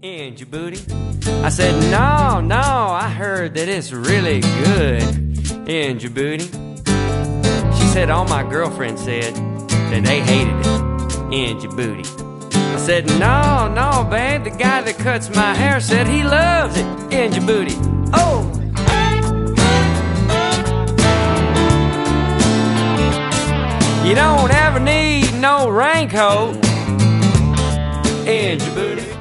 in your booty? I said, no, I heard that it's really good in your booty. She said, all my girlfriends said that they hated it in your booty. I said, no, babe, the guy that cuts my hair said he loves it in your booty. Oh! You don't ever need no raincoat in your booty.